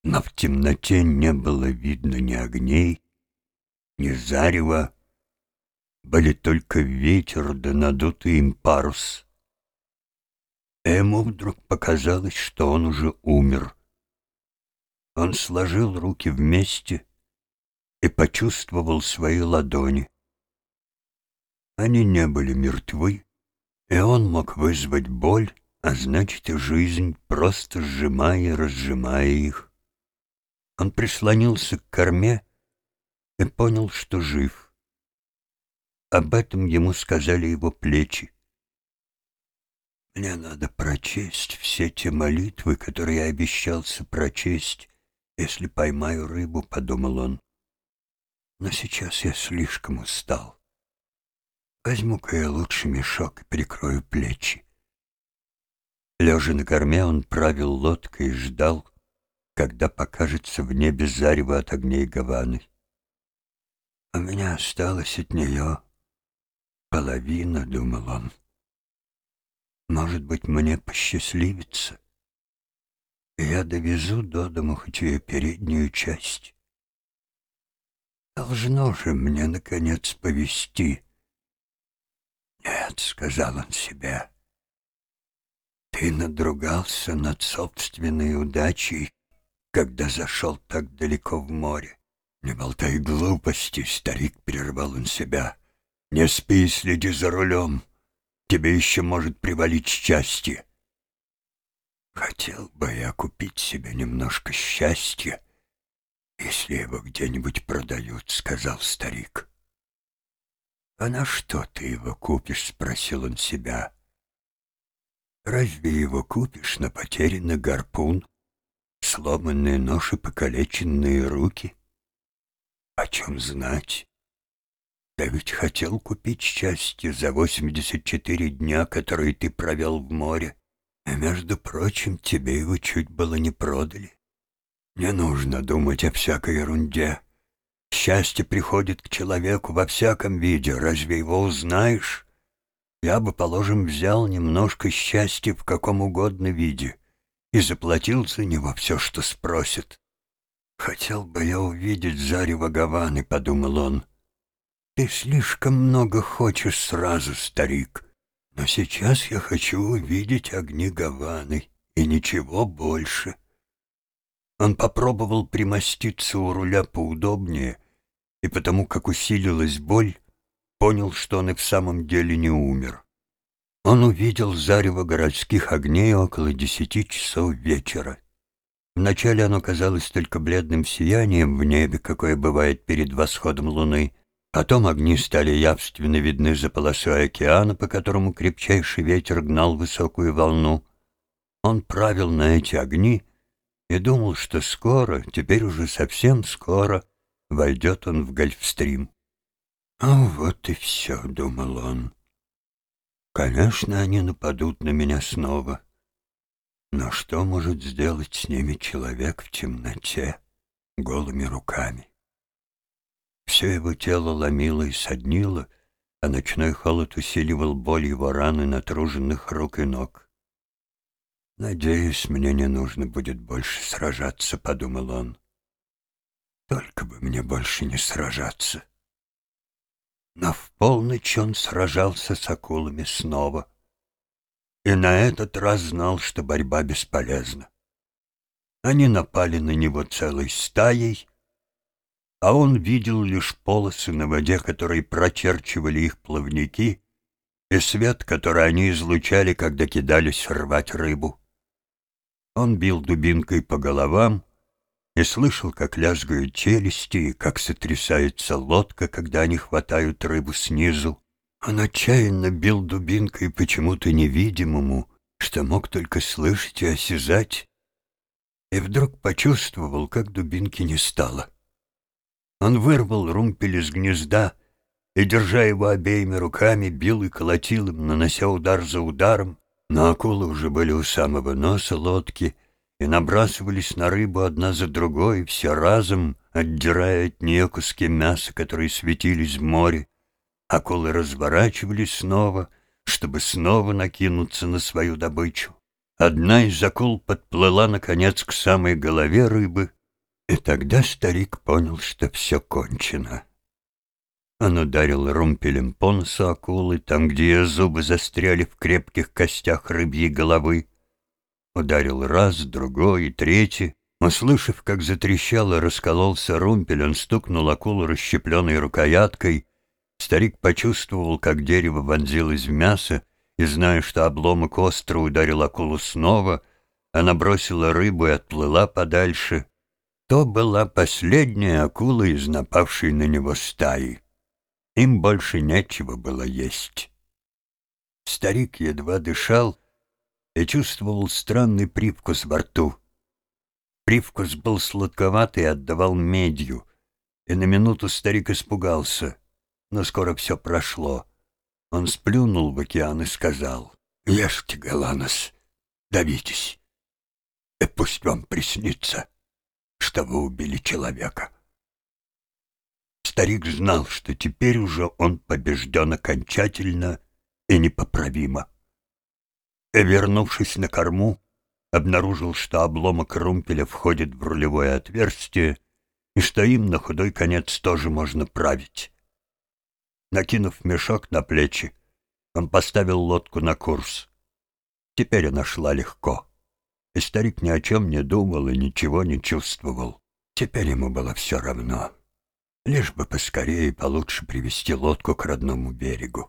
Но в темноте не было видно ни огней, ни зарева, были только ветер да надутый им парус. Ему вдруг показалось, что он уже умер. Он сложил руки вместе и почувствовал свои ладони. Они не были мертвы, и он мог вызвать боль, а значит и жизнь, просто сжимая и разжимая их. Он прислонился к корме и понял, что жив. Об этом ему сказали его плечи. «Мне надо прочесть все те молитвы, которые я обещался прочесть, если поймаю рыбу», — подумал он. «Но сейчас я слишком устал. Возьму-ка я лучше мешок и прикрою плечи». Лежа на корме, он правил лодкой и ждал, когда покажется в небе зарево от огней Гаваны. «У меня осталось от нее половина», — думал он. «Может быть, мне посчастливится, и я довезу до дому хоть ее переднюю часть. Должно же мне, наконец, повезти». «Нет», — сказал он себе, — «ты надругался над собственной удачей, когда зашел так далеко в море». «Не болтай глупости», — старик, прервал он себя. «Не спи и следи за рулем. Тебе еще может привалить счастье». «Хотел бы я купить себе немножко счастья, если его где-нибудь продают», — сказал старик. «А на что ты его купишь?» — спросил он себя. «Разве его купишь на потерянный гарпун, сломанные нож и покалеченные руки? Почем знать? Да ведь хотел купить счастье за 84 дня, которые ты провел в море, и, между прочим, тебе его чуть было не продали. Не нужно думать о всякой ерунде. Счастье приходит к человеку во всяком виде, разве его узнаешь? Я бы, положим, взял немножко счастья в каком угодно виде и заплатил за него все, что спросят. «Хотел бы я увидеть зарево Гаваны», — подумал он. «Ты слишком много хочешь сразу, старик, но сейчас я хочу увидеть огни Гаваны и ничего больше». Он попробовал примоститься у руля поудобнее, и потому как усилилась боль, понял, что он и в самом деле не умер. Он увидел зарево городских огней около 10 часов вечера. Вначале оно казалось только бледным сиянием в небе, какое бывает перед восходом луны. Потом огни стали явственно видны за полосой океана, по которому крепчайший ветер гнал высокую волну. Он правил на эти огни и думал, что скоро, теперь уже совсем скоро, войдет он в Гольфстрим. «А вот и все», — думал он. «Конечно, они нападут на меня снова. Но что может сделать с ними человек в темноте, голыми руками?» Все его тело ломило и соднило, а ночной холод усиливал боль его раны натруженных рук и ног. «Надеюсь, мне не нужно будет больше сражаться», — подумал он. «Только бы мне больше не сражаться». Но в полночь он сражался с акулами снова. И на этот раз знал, что борьба бесполезна. Они напали на него целой стаей, а он видел лишь полосы на воде, которые прочерчивали их плавники, и свет, который они излучали, когда кидались рвать рыбу. Он бил дубинкой по головам и слышал, как лязгают челюсти и как сотрясается лодка, когда они хватают рыбу снизу. Он отчаянно бил дубинкой почему-то невидимому, что мог только слышать и осязать, и вдруг почувствовал, как дубинки не стало. Он вырвал румпель из гнезда и, держа его обеими руками, бил и колотил им, нанося удар за ударом, но акулы уже были у самого носа лодки и набрасывались на рыбу одна за другой, все разом, отдирая от нее куски мяса, которые светились в море. Акулы разворачивались снова, чтобы снова накинуться на свою добычу. Одна из акул подплыла, наконец, к самой голове рыбы И тогда старик понял, что все кончено. Он ударил румпелем по носу акулы, там, где ее зубы застряли в крепких костях рыбьей головы. Ударил раз, другой и третий. Услышав, как затрещал и раскололся румпель, он стукнул акулу расщепленной рукояткой. Старик почувствовал, как дерево вонзилось в мясо, и, зная, что обломок остро ударил акулу снова, она бросила рыбу и отплыла подальше. То была последняя акула из напавшей на него стаи. Им больше нечего было есть. Старик едва дышал и чувствовал странный привкус во рту. Привкус был сладковатый и отдавал медью, и на минуту старик испугался, но скоро все прошло. Он сплюнул в океан и сказал: «Ешьте, Галанос, давитесь, и пусть вам приснится, что вы убили человека». Старик знал, что теперь уже он побежден окончательно и непоправимо. И, вернувшись на корму, обнаружил, что обломок румпеля входит в рулевое отверстие и что им на худой конец тоже можно править. Накинув мешок на плечи, он поставил лодку на курс. Теперь она шла легко, и старик ни о чем не думал и ничего не чувствовал. Теперь ему было все равно, лишь бы поскорее и получше привести лодку к родному берегу.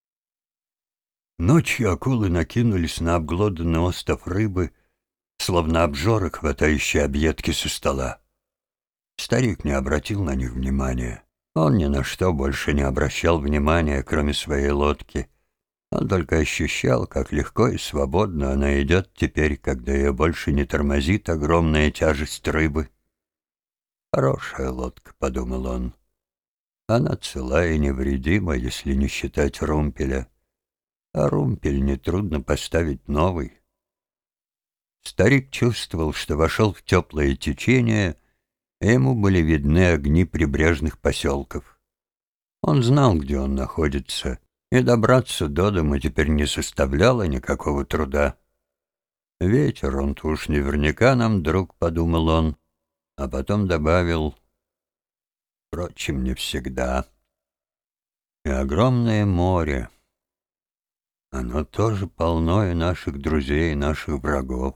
Ночью акулы накинулись на обглоданный остов рыбы, словно обжоры, хватающие объедки со стола. Старик не обратил на них внимания. Он ни на что больше не обращал внимания, кроме своей лодки. Он только ощущал, как легко и свободно она идет теперь, когда ее больше не тормозит огромная тяжесть рыбы. «Хорошая лодка», — подумал он. «Она цела и невредима, если не считать румпеля. А румпель нетрудно поставить новый». Старик чувствовал, что вошел в теплое течение, и ему были видны огни прибрежных поселков. Он знал, где он находится, и добраться до дома теперь не составляло никакого труда. «Ветер, он-то уж наверняка нам друг», — подумал он, а потом добавил: «Впрочем, не всегда. И огромное море, оно тоже полно и наших друзей, и наших врагов.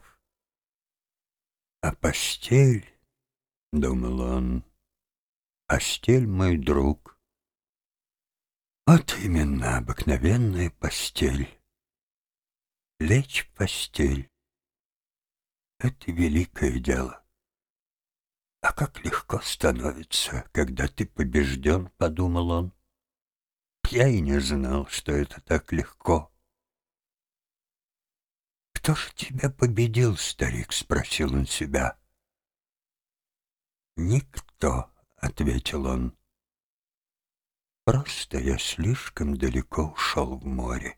А постель, — думал он, — постель мой друг. Вот именно обыкновенная постель. Лечь в постель — это великое дело. А как легко становится, когда ты побежден, — подумал он. Я и не знал, что это так легко». «Кто же тебя победил, старик?» — спросил он себя. «Никто», — ответил он. «Просто я слишком далеко ушел в море».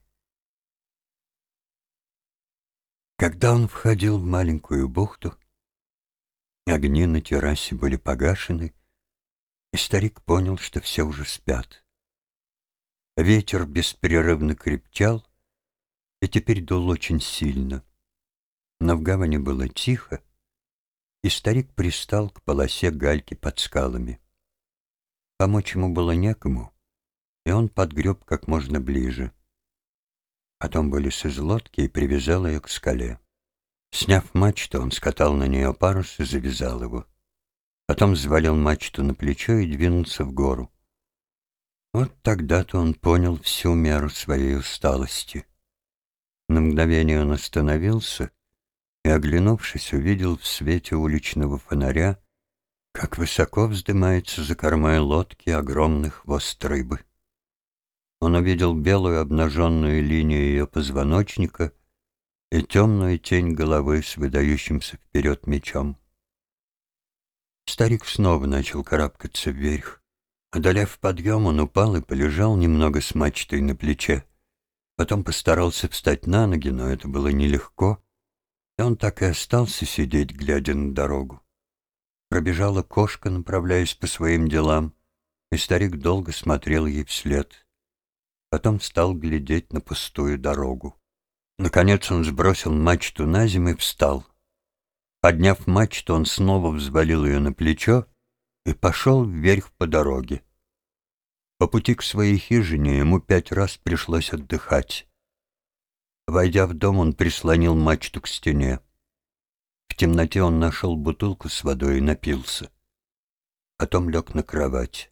Когда он входил в маленькую бухту, огни на террасе были погашены, и старик понял, что все уже спят. Ветер беспрерывно крепчал, и теперь дул очень сильно. Но в гавани было тихо, и старик пристал к полосе гальки под скалами. Помочь ему было некому, и он подгреб как можно ближе. Потом вылез из лодки и привязал ее к скале. Сняв мачту, он скатал на нее парус и завязал его. Потом взвалил мачту на плечо и двинулся в гору. Вот тогда-то он понял всю меру своей усталости. На мгновение он остановился и, оглянувшись, увидел в свете уличного фонаря, как высоко вздымается за кормой лодки огромный хвост рыбы. Он увидел белую обнаженную линию ее позвоночника и темную тень головы с выдающимся вперед мечом. Старик снова начал карабкаться вверх. Одолев подъем, он упал и полежал немного с мачтой на плече. Потом постарался встать на ноги, но это было нелегко, и он так и остался сидеть, глядя на дорогу. Пробежала кошка, направляясь по своим делам, и старик долго смотрел ей вслед. Потом стал глядеть на пустую дорогу. Наконец он сбросил мачту на землю и встал. Подняв мачту, он снова взвалил ее на плечо и пошел вверх по дороге. По пути к своей хижине ему 5 раз пришлось отдыхать. Войдя в дом, он прислонил мачту к стене. В темноте он нашел бутылку с водой и напился. Потом лег на кровать.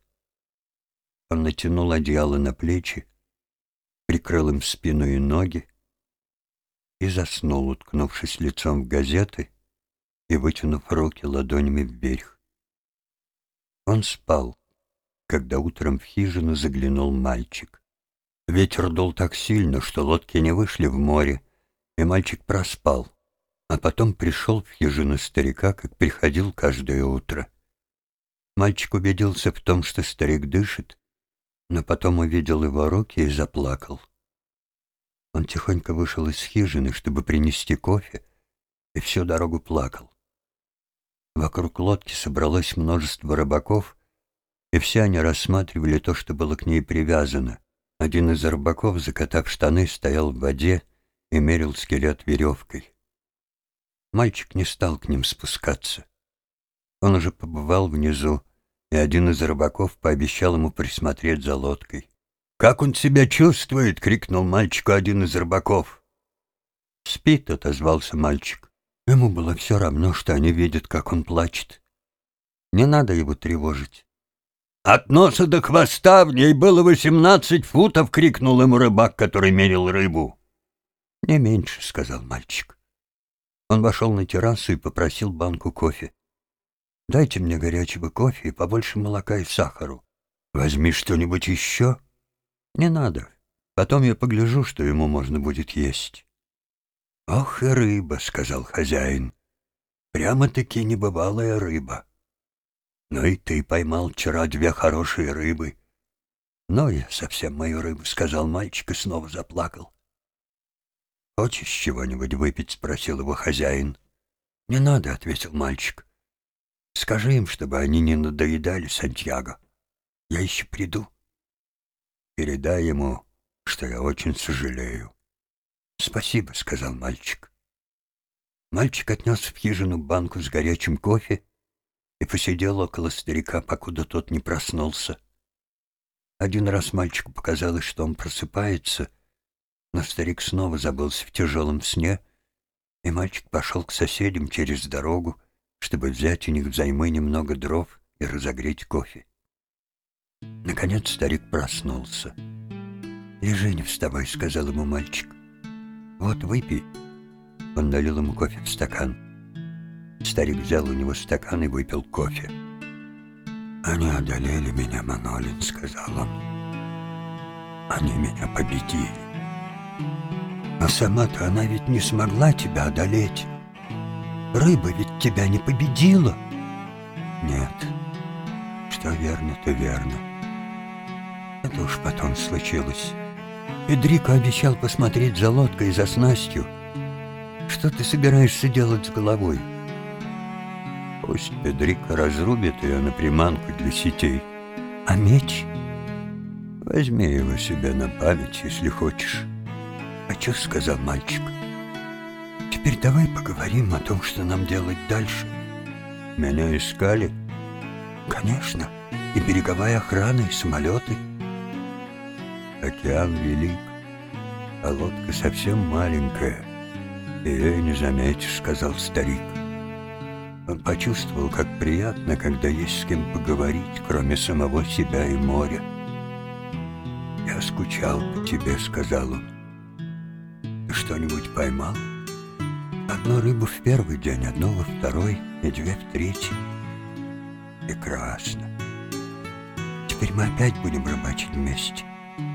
Он натянул одеяло на плечи, прикрыл им спину и ноги и заснул, уткнувшись лицом в газеты и вытянув руки ладонями вверх. Он спал, когда утром в хижину заглянул мальчик. Ветер дул так сильно, что лодки не вышли в море, и мальчик проспал, а потом пришел в хижину старика, как приходил каждое утро. Мальчик убедился в том, что старик дышит, но потом увидел его руки и заплакал. Он тихонько вышел из хижины, чтобы принести кофе, и всю дорогу плакал. Вокруг лодки собралось множество рыбаков, и все они рассматривали то, что было к ней привязано. Один из рыбаков, закатав штаны, стоял в воде и мерил скелет веревкой. Мальчик не стал к ним спускаться. Он уже побывал внизу, и один из рыбаков пообещал ему присмотреть за лодкой. «Как он себя чувствует?» — крикнул мальчику один из рыбаков. «Спит», — отозвался мальчик. Ему было все равно, что они видят, как он плачет. Не надо его тревожить. «От носа до хвоста в ней было 18 футов!» — крикнул ему рыбак, который мерил рыбу. «Не меньше», — сказал мальчик. Он вошел на террасу и попросил банку кофе. «Дайте мне горячего кофе и побольше молока и сахару. Возьми что-нибудь еще?» «Не надо. Потом я погляжу, что ему можно будет есть». «Ох и рыба», — сказал хозяин. «Прямо-таки небывалая рыба. Ну и ты поймал вчера 2 хорошие рыбы». «Но я совсем мою рыбу», — сказал мальчик и снова заплакал. «Хочешь чего-нибудь выпить?» — спросил его хозяин. «Не надо», — ответил мальчик. «Скажи им, чтобы они не надоедали Сантьяго. Я еще приду. Передай ему, что я очень сожалею». «Спасибо», — сказал мальчик. Мальчик отнес в хижину банку с горячим кофе и посидел около старика, покуда тот не проснулся. Один раз мальчику показалось, что он просыпается, но старик снова забылся в тяжелом сне, и мальчик пошел к соседям через дорогу, чтобы взять у них взаймы немного дров и разогреть кофе. Наконец старик проснулся. «Лежи, не вставай», — сказал ему мальчик. «Вот, выпей». Он налил ему кофе в стакан. Старик взял у него стакан и выпил кофе. «Они одолели меня, Манолин», — сказал он. «Они меня победили. Но сама-то она ведь не смогла тебя одолеть. Рыба ведь тебя не победила». «Нет, что верно, то верно. Это уж потом случилось. Педрико обещал посмотреть за лодкой и за снастью. Что ты собираешься делать с головой?» «Пусть Педрико разрубит ее на приманку для сетей. А меч? Возьми его себе на память, если хочешь». «Хочу», — сказал мальчик. «Теперь давай поговорим о том, что нам делать дальше». «Меня искали?» «Конечно. И береговая охрана, и самолеты». «Океан велик, а лодка совсем маленькая. Ее и не заметишь», — сказал старик. Он почувствовал, как приятно, когда есть с кем поговорить, кроме самого себя и моря. «Я скучал по тебе», — сказал он. «Ты что-нибудь поймал?» «Одну рыбу в первый день, одну во второй и 2 в третий». «Прекрасно. Теперь мы опять будем рыбачить вместе».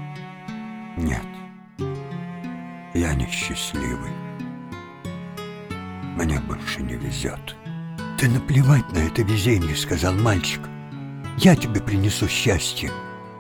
«Нет, я несчастливый. Мне больше не везет». «Да наплевать на это везение», — сказал мальчик. «Я тебе принесу счастье».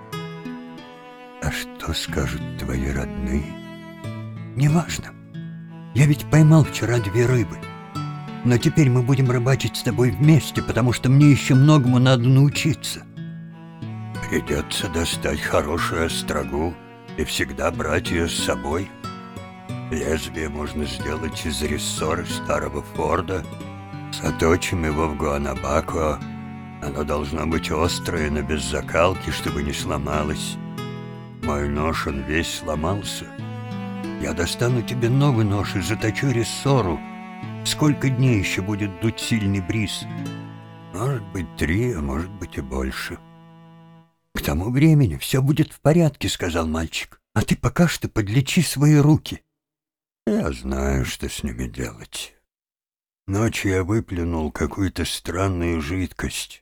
«А что скажут твои родные?» «Неважно. Я ведь поймал вчера 2 рыбы. Но теперь мы будем рыбачить с тобой вместе, потому что мне еще многому надо научиться». «Придется достать хорошую острогу и всегда брать ее с собой. Лезвие можно сделать из рессоры старого Форда, Заточим его в гуанабако. Оно должно быть острое, но без закалки, чтобы не сломалось. Мой нож, он весь сломался. Я достану тебе новый нож и заточу рессору. Сколько дней еще будет дуть сильный бриз? Может быть, 3, а может быть и больше. К тому времени все будет в порядке, сказал мальчик. А ты пока что подлечи свои руки. Я знаю, что с ними делать. Ночью я выплюнул какую-то странную жидкость,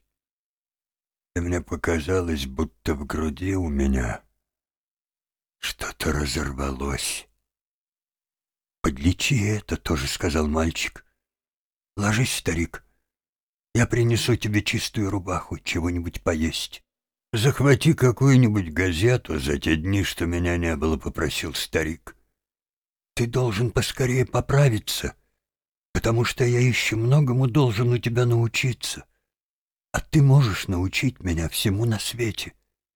и мне показалось, будто в груди у меня что-то разорвалось. «Подлечи это тоже», — сказал мальчик. «Ложись, старик. Я принесу тебе чистую рубаху, чего-нибудь поесть. Захвати какую-нибудь газету за те дни, что меня не было», — попросил старик. «Ты должен поскорее поправиться, потому что я еще многому должен у тебя научиться, а ты можешь научить меня всему на свете.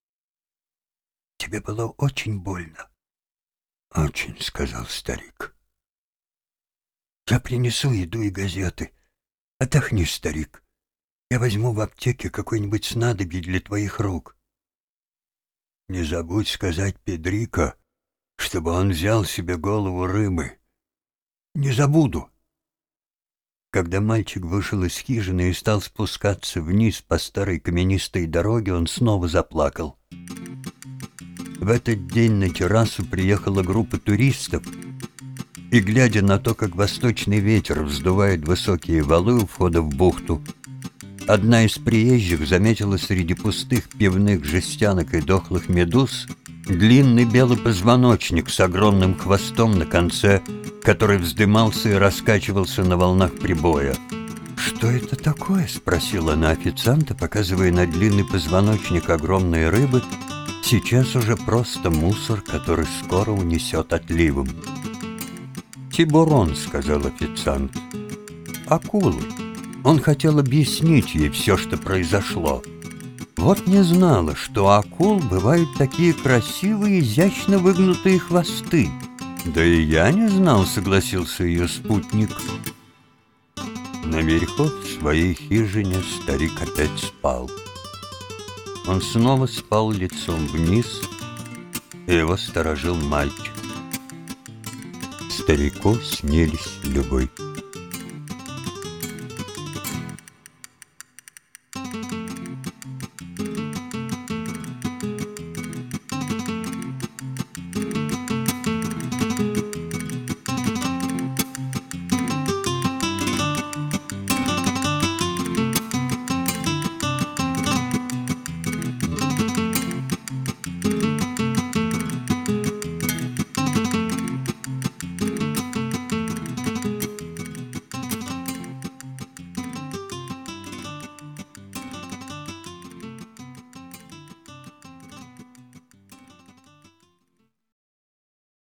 Тебе было очень больно». «Очень», — сказал старик. «Я принесу еду и газеты. Отдохни, старик. Я возьму в аптеке какое-нибудь снадобье для твоих рук. Не забудь сказать Педрико, чтобы он взял себе голову рыбы». «Не забуду». Когда мальчик вышел из хижины и стал спускаться вниз по старой каменистой дороге, он снова заплакал. В этот день на террасу приехала группа туристов, и, глядя на то, как восточный ветер вздувает высокие валы у входа в бухту, одна из приезжих заметила среди пустых пивных жестянок и дохлых медуз длинный белый позвоночник с огромным хвостом на конце, который вздымался и раскачивался на волнах прибоя. «Что это такое?» — спросила она официанта, показывая на длинный позвоночник огромной рыбы, сейчас уже просто мусор, который скоро унесет отливом. «Тибурон», — сказал официант. «Акулы». Он хотел объяснить ей все, что произошло. Вот не знала, что у акул бывают такие красивые, изящно выгнутые хвосты. «Да и я не знал», — согласился ее спутник. Наверху в своей хижине старик опять спал. Он снова спал лицом вниз, и его сторожил мальчик. Старику снились любовь.